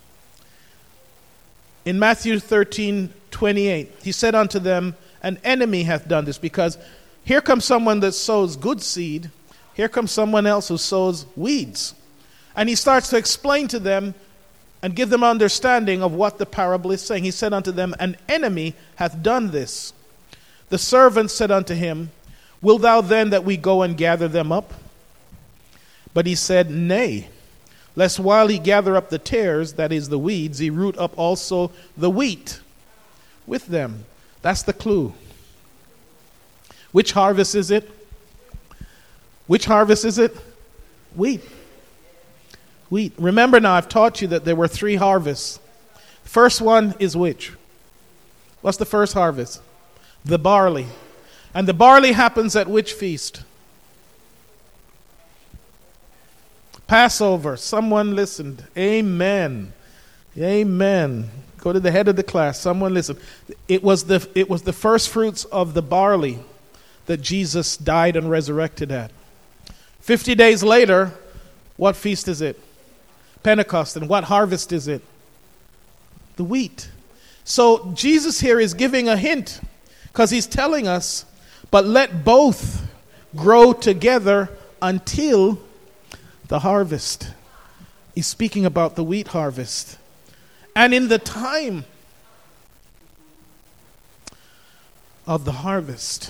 In Matthew thirteen twenty-eight, he said unto them, an enemy hath done this, because here comes someone that sows good seed. Here comes someone else who sows weeds. And he starts to explain to them and give them understanding of what the parable is saying. He said unto them, an enemy hath done this. The servant said unto him, wilt thou then that we go and gather them up? But he said, nay, lest while he gather up the tares, that is the weeds, he root up also the wheat with them. That's the clue. Which harvest is it? Which harvest is it? Wheat. Wheat. Remember now, I've taught you that there were three harvests. First one is which? What's the first harvest? The barley. And the barley happens at which feast? Passover. Someone listened. Amen. Amen. Go to the head of the class. Someone listened. It was the, it was the first fruits of the barley that Jesus died and resurrected at. Fifty days later, what feast is it? Pentecost. And what harvest is it? The wheat. So Jesus here is giving a hint, because he's telling us, but let both grow together until the harvest. He's speaking about the wheat harvest. And in the time of the harvest,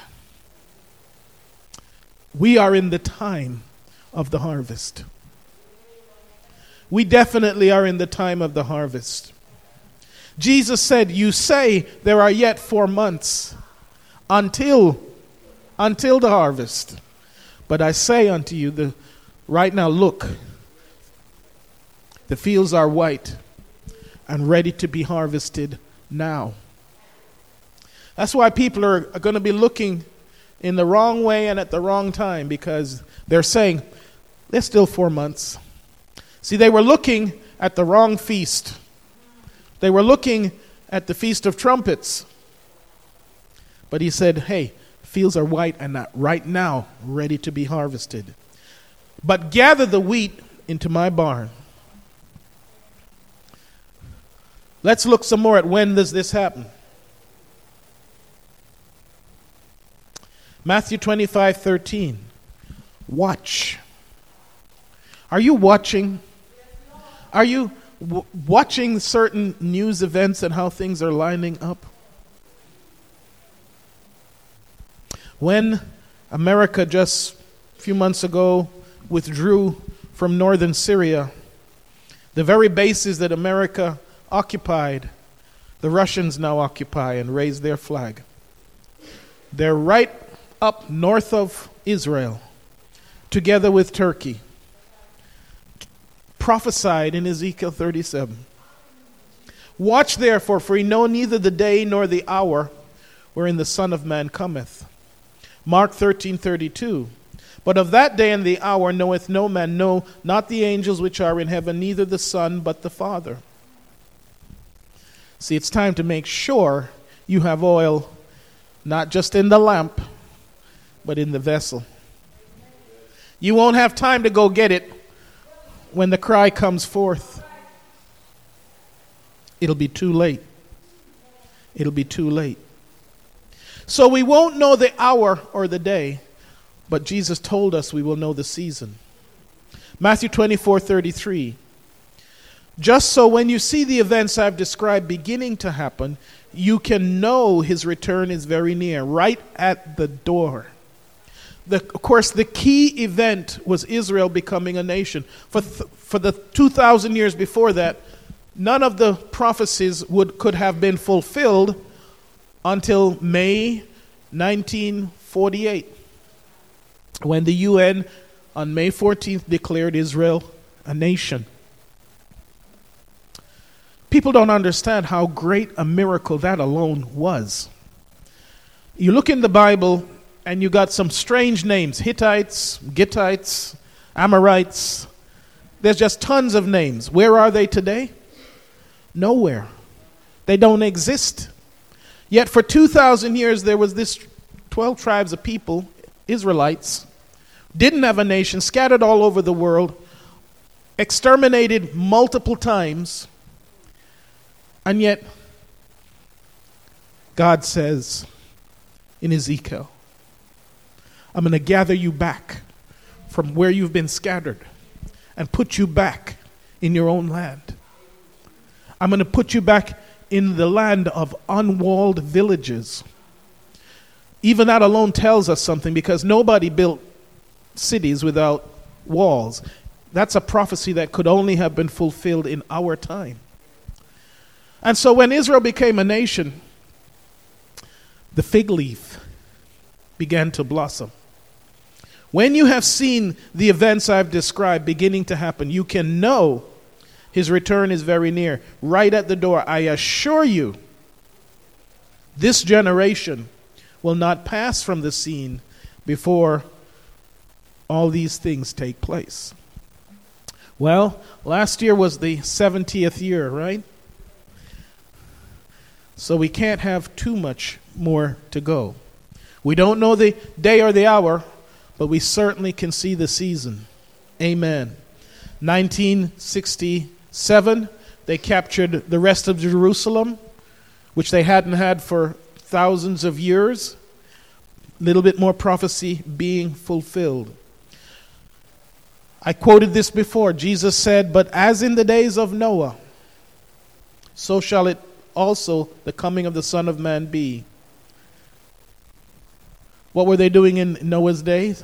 we are in the time of the harvest. We definitely are in the time of the harvest. Jesus said, you say there are yet four months until, until the harvest. But I say unto you, the, right now, look, the fields are white and ready to be harvested now. That's why people are, are going to be looking in the wrong way and at the wrong time, because they're saying, there's still four months. See, they were looking at the wrong feast. They were looking at the Feast of Trumpets. But he said, hey, fields are white and not right now ready to be harvested. But gather the wheat into my barn. Let's look some more at when does this happen. Matthew twenty-five thirteen. Watch. Are you watching? Are you w- watching certain news events and how things are lining up? When America just a few months ago withdrew from northern Syria, the very bases that America occupied, the Russians now occupy and raise their flag. They're right up north of Israel, together with Turkey. Prophesied in Ezekiel thirty-seven. Watch therefore, for ye know neither the day nor the hour wherein the Son of Man cometh. Mark thirteen thirty-two. But of that day and the hour knoweth no man, no, not the angels which are in heaven, neither the Son, but the Father. See, it's time to make sure you have oil, not just in the lamp, but in the vessel. You won't have time to go get it when the cry comes forth. It'll be too late. It'll be too late. So we won't know the hour or the day, but Jesus told us we will know the season. Matthew twenty-four thirty-three. Just so when you see the events I've described beginning to happen, you can know his return is very near, right at the door. The, of course, the key event was Israel becoming a nation. For th- for the two thousand years before that, none of the prophecies would could have been fulfilled until May nineteen forty-eight, when the U N on May fourteenth declared Israel a nation. People don't understand how great a miracle that alone was. You look in the Bible and you got some strange names: Hittites, Gittites, Amorites. There's just tons of names. Where are they today? Nowhere. They don't exist. Yet for two thousand years there was this twelve tribes of people, Israelites, didn't have a nation, scattered all over the world, exterminated multiple times, and yet God says in Ezekiel, I'm going to gather you back from where you've been scattered and put you back in your own land. I'm going to put you back in the land of unwalled villages. Even that alone tells us something, because nobody built cities without walls. That's a prophecy that could only have been fulfilled in our time. And so when Israel became a nation, the fig leaf began to blossom. When you have seen the events I've described beginning to happen, you can know his return is very near, right at the door. I assure you, this generation will not pass from the scene before all these things take place. Well, last year was the seventieth year, right? So we can't have too much more to go. We don't know the day or the hour, but we certainly can see the season. Amen. nineteen sixty-seven, they captured the rest of Jerusalem, which they hadn't had for thousands of years. A little bit more prophecy being fulfilled. I quoted this before. Jesus said, but as in the days of Noah, so shall it also the coming of the Son of Man be. What were they doing in Noah's days?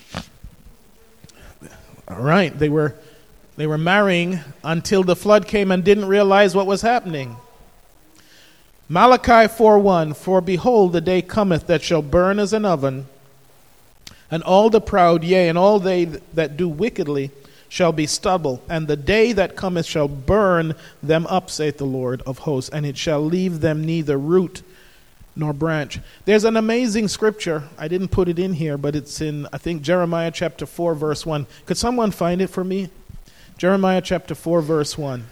All right, they were they were marrying until the flood came and didn't realize what was happening. Malachi four one, for behold, the day cometh that shall burn as an oven, and all the proud, yea, and all they that do wickedly shall be stubble, and the day that cometh shall burn them up, saith the Lord of hosts, and it shall leave them neither root nor branch. There's an amazing scripture. I didn't put it in here, but it's in, I think, Jeremiah chapter four, verse one. Could someone find it for me? Jeremiah chapter four, verse one.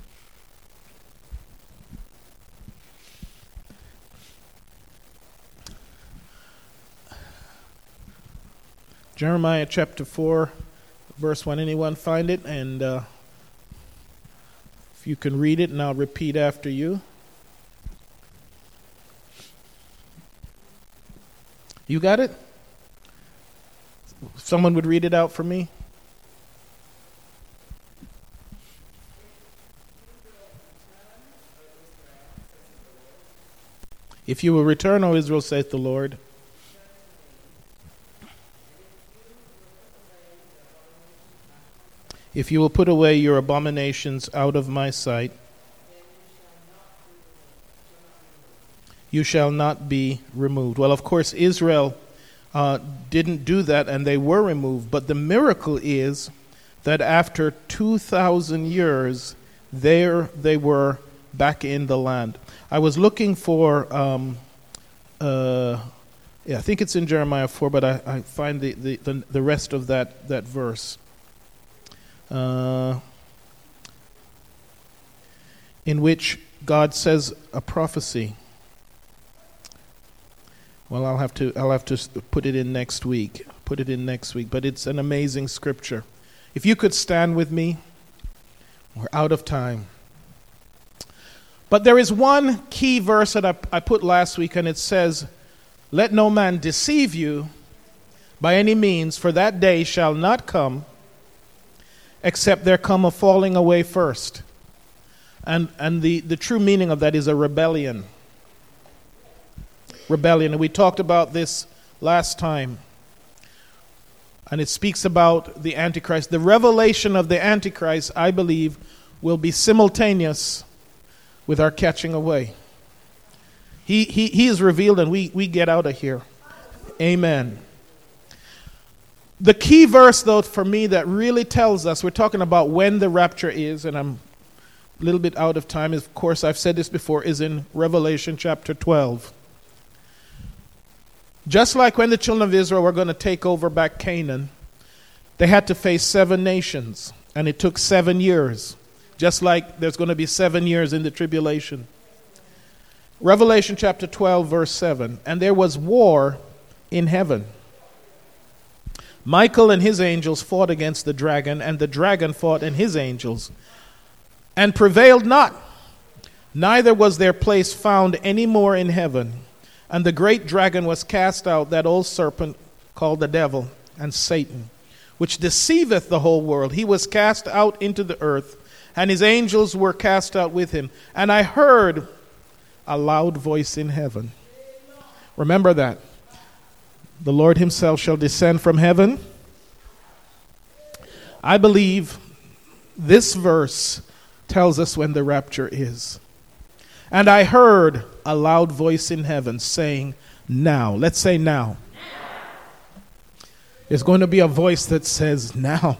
Jeremiah chapter four, verse one. Anyone find it? And uh, if you can read it, and I'll repeat after you. You got it? Someone would read it out for me. If you will return, O Israel, saith the Lord, if you will put away your abominations out of my sight, you shall not be removed. Well, of course, Israel uh, didn't do that, and they were removed. But the miracle is that after two thousand years, there they were back in the land. I was looking for, um, uh, yeah, I think it's in Jeremiah four, but I, I find the, the, the, the rest of that, that verse. Uh, in which God says a prophecy. Well, I'll have to I'll have to put it in next week. Put it in next week. But it's an amazing scripture. If you could stand with me, we're out of time. But there is one key verse that I, I put last week, and it says, "Let no man deceive you by any means, for that day shall not come, except there come a falling away first." And and the, the true meaning of that is a rebellion. Rebellion. And we talked about this last time. And it speaks about the Antichrist. The revelation of the Antichrist, I believe, will be simultaneous with our catching away. He he, he is revealed and we, we get out of here. Amen. The key verse, though, for me that really tells us, we're talking about when the rapture is, and I'm a little bit out of time. Of course, I've said this before, is in Revelation chapter twelve. Just like when the children of Israel were going to take over back Canaan, they had to face seven nations, and it took seven years. Just like there's going to be seven years in the tribulation. Revelation chapter twelve, verse seven. "And there was war in heaven. Michael and his angels fought against the dragon, and the dragon fought and his angels, and prevailed not. Neither was their place found any more in heaven. And the great dragon was cast out, that old serpent called the devil and Satan, which deceiveth the whole world. He was cast out into the earth, and his angels were cast out with him. And I heard a loud voice in heaven." Remember that. The Lord himself shall descend from heaven. I believe this verse tells us when the rapture is. "And I heard a loud voice in heaven saying, now." Let's say now. There's going to be a voice that says, now.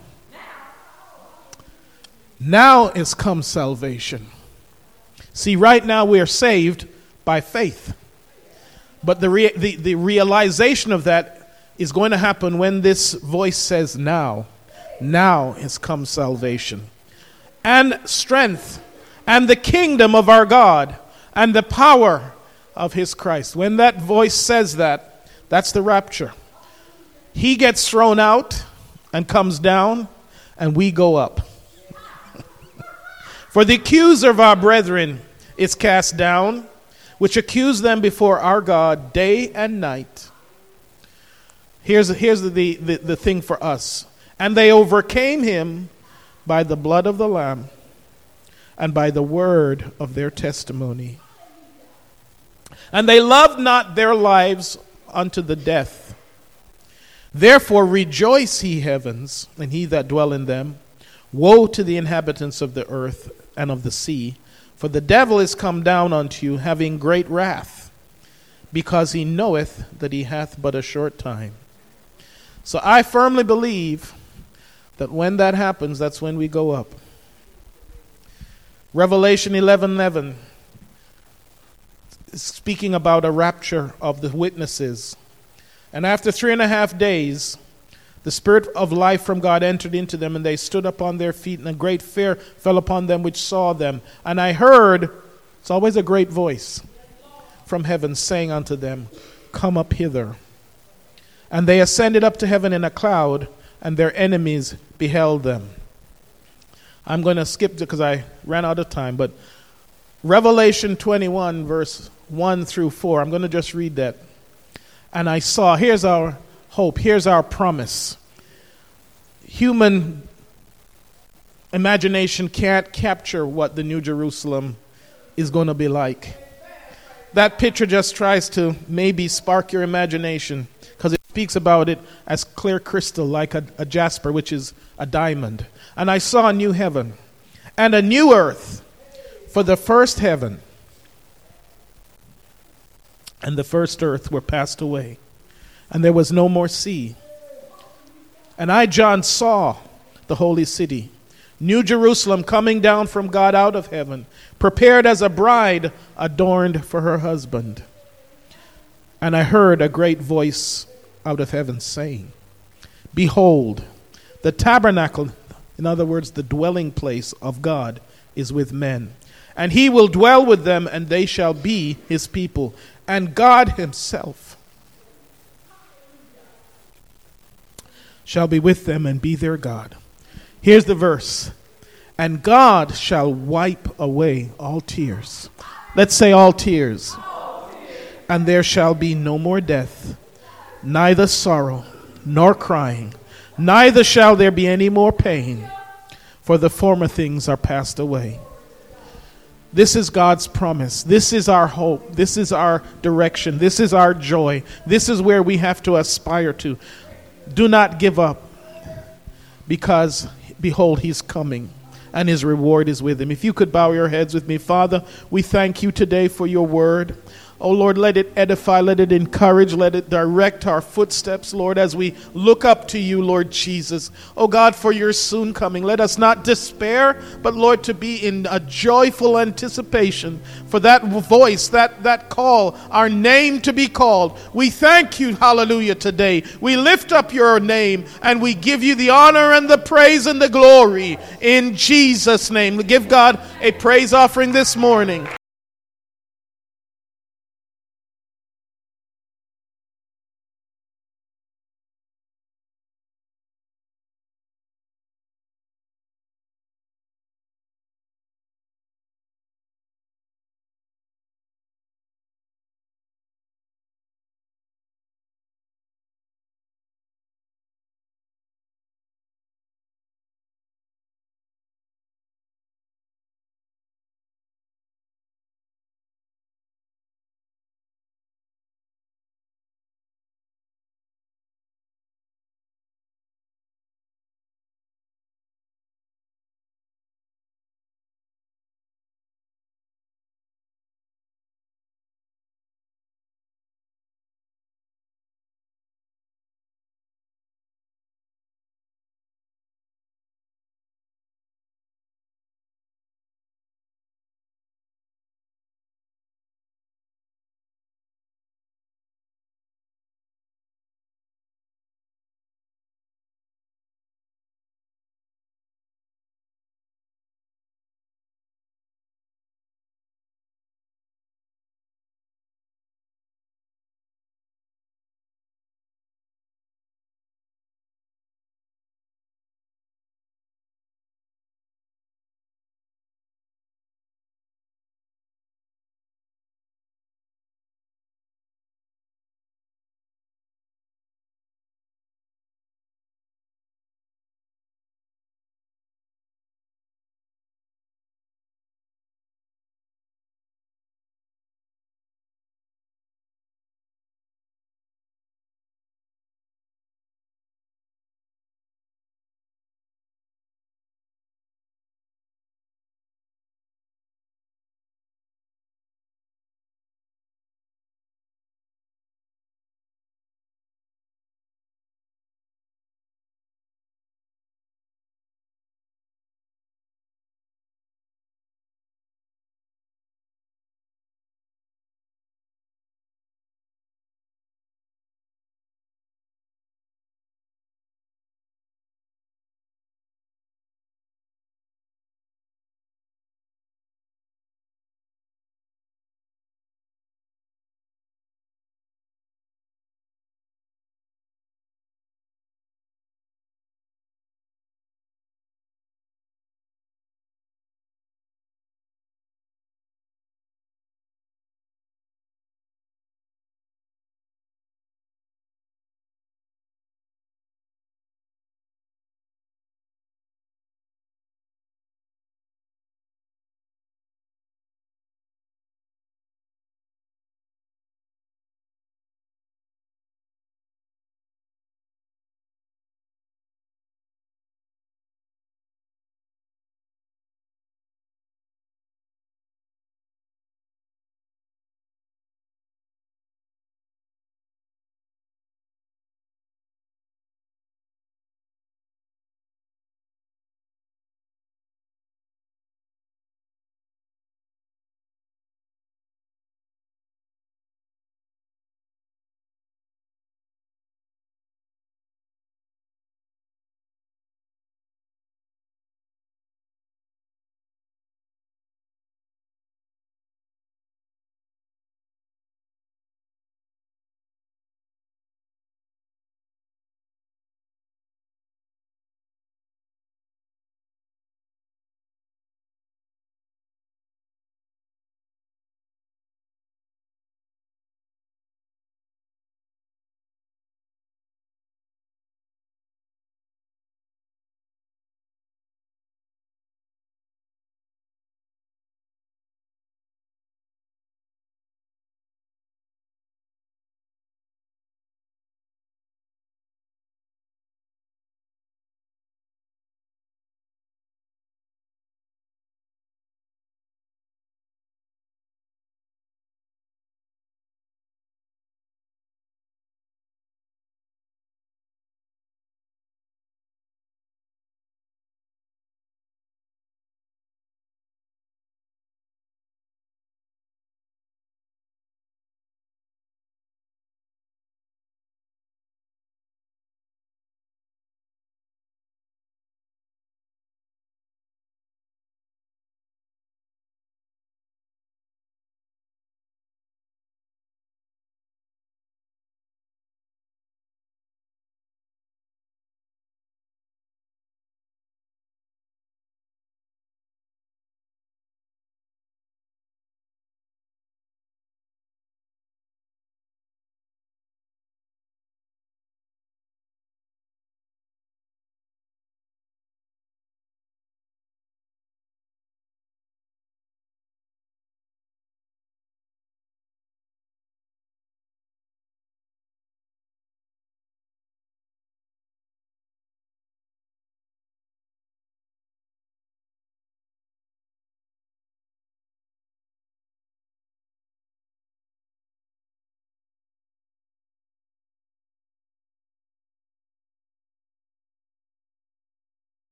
Now is come salvation. See, right now we are saved by faith. But the, rea- the, the realization of that is going to happen when this voice says, now. Now is come salvation. And strength. And the kingdom of our God, and the power of his Christ. When that voice says that, that's the rapture. He gets thrown out and comes down, and we go up. "For the accuser of our brethren is cast down, which accuse them before our God day and night." Here's, here's the, the, the thing for us. "And they overcame him by the blood of the Lamb, and by the word of their testimony. And they loved not their lives unto the death. Therefore rejoice, ye heavens, and he that dwell in them. Woe to the inhabitants of the earth and of the sea, for the devil is come down unto you, having great wrath, because he knoweth that he hath but a short time." So I firmly believe that when that happens, that's when we go up. Revelation eleven eleven is speaking about a rapture of the witnesses. "And after three and a half days, the Spirit of life from God entered into them, and they stood upon their feet, and a great fear fell upon them which saw them. And I heard," it's always a great voice, "from heaven saying unto them, Come up hither. And they ascended up to heaven in a cloud, and their enemies beheld them." I'm going to skip because I ran out of time, but Revelation twenty-one, verse one through four, I'm going to just read that. "And I saw," here's our hope, here's our promise. Human imagination can't capture what the New Jerusalem is going to be like. that picture just tries to maybe spark your imagination because it speaks about it as clear crystal, like a, a jasper, which is a diamond. And I saw a new heaven and a new earth, for the first heaven and the first earth were passed away, and there was no more sea. And I, John, saw the holy city, New Jerusalem, coming down from God out of heaven, prepared as a bride adorned for her husband. And I heard a great voice out of heaven saying, Behold, the tabernacle, in other words, the dwelling place of God, is with men. And he will dwell with them, and they shall be his people. And God himself shall be with them and be their God. Here's the verse. And God shall wipe away all tears. Let's say all tears. All tears. And there shall be no more death, neither sorrow nor crying, neither shall there be any more pain, for the former things are passed away. This is God's promise. This is our hope. This is our direction. This is our joy. This is where we have to aspire to. Do not give up, because behold, he's coming, and his reward is with him. If you could bow your heads with me. Father, we thank you today for your word. Oh, Lord, let it edify, let it encourage, let it direct our footsteps, Lord, as we look up to you, Lord Jesus. Oh, God, for your soon coming. Let us not despair, but, Lord, to be in a joyful anticipation for that voice, that, that call, our name to be called. We thank you, hallelujah, today. We lift up your name, and we give you the honor and the praise and the glory in Jesus' name. Give God a praise offering this morning.